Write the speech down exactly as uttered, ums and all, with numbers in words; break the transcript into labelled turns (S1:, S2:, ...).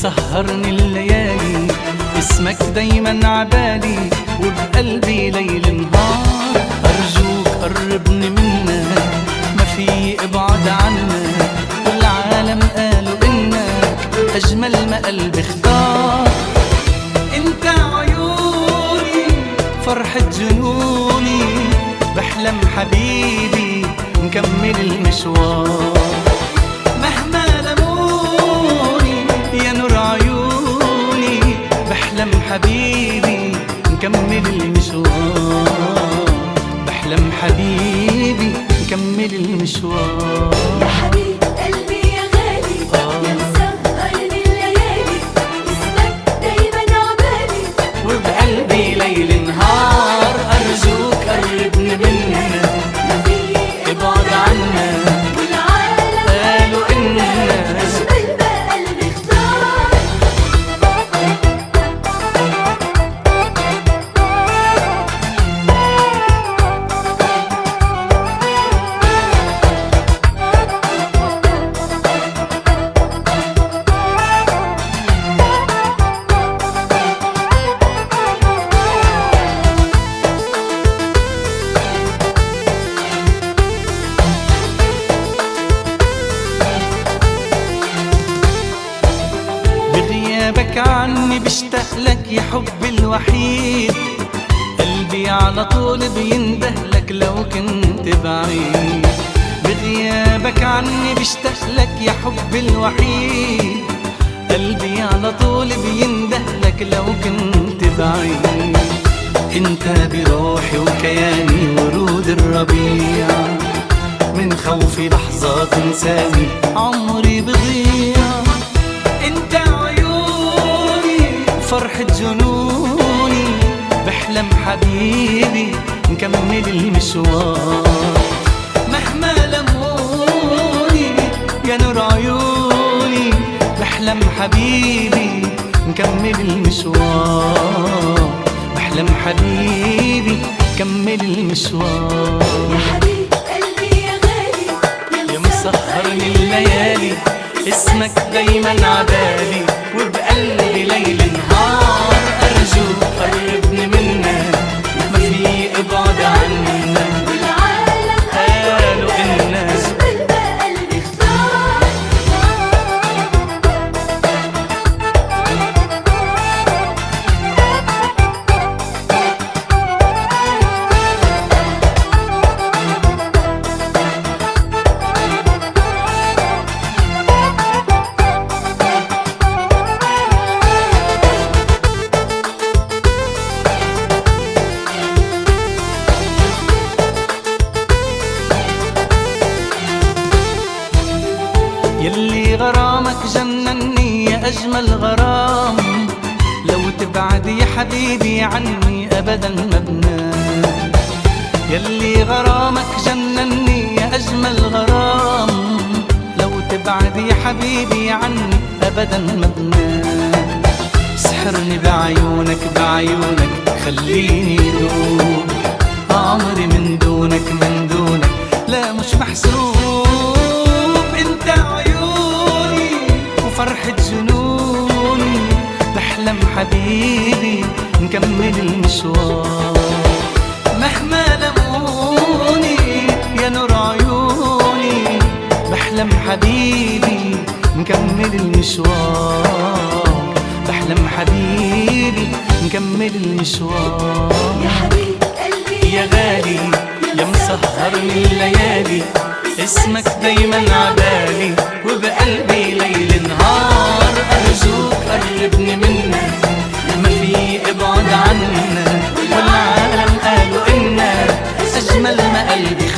S1: مسهرني الليالي، اسمك دايما عبالي وبقلبي ليل نهار. أرجوك قربني منك، ما في ابعد عنك، والعالم قالوا إنك أجمل ما قلبي اختار. انت عيوني فرحة جنوني، بحلم حبيبي نكمل المشوار. مهما لموني يا نور عيوني، بحلم حبيبي نكمل المشوار. بحلم حبيبي نكمل المشوار.
S2: يا حبيب قلبي يا غالي، آه. يا مسهرني الليالي، اسمك دايما عبالي
S1: وبقلبي ليل نهار. أرجوك قربني منك،
S2: ما في
S1: ابعد عنك،
S2: والعالم
S1: قالوا إنك
S2: أجمل ما قلبي اختار.
S1: بغيابك عني بشتاق لك يا حبي الوحيد، قلبي على طول بينده لك لو كنت بعيد. بغيابك عني بشتاق لك يا حبي الوحيد، قلبي على طول بينده لك لو كنت بعيد. انت بروحي وكياني ورود الربيع، من خوفي لحظة تنساني عمري بضيع. انت عيوني فرحة جنوني، بحلم حبيبي نكمل المشوار. مهما لموني يا نور عيوني، بحلم حبيبي نكمل المشوار. بحلم حبيبي نكمل المشوار.
S2: يا حبيب قلبي يا غالي،
S1: يا مسهرني الليالي، اسمك دايما عبالي وبقلبي ليل نهار. أرجوك قربني منك، ما في ابعد عنك،
S2: والعالم
S1: قالوا إنك
S2: أجمل ما قلبي اختار.
S1: يلي غرامك جنني يا أجمل غرام، لو تبعد يا حبيبي عني أبدا ما بنام. يلي غرامك جنني يا أجمل غرام، لو تبعد يا حبيبي عني أبدا ما بنام. سحرني بعيونك بعيونك خليني دوب، عمري من دونك من دونك لا مش محسوب. انت عيوني وفرحة جنوني، بحلم حبيبي نكمل المشوار. مهما لموني يا نور عيوني، بحلم حبيبي نكمل المشوار. بحلم حبيبي نكمل المشوار.
S2: يا حبيب قلبي
S1: يا غالي يا مسهرني الليالي، اسمك دايما عبالي وبقلبي ليل نهار. أرجوك قربني منك، ما في ابعد عنك، والعالم قالوا إنك أجمل ما قلبي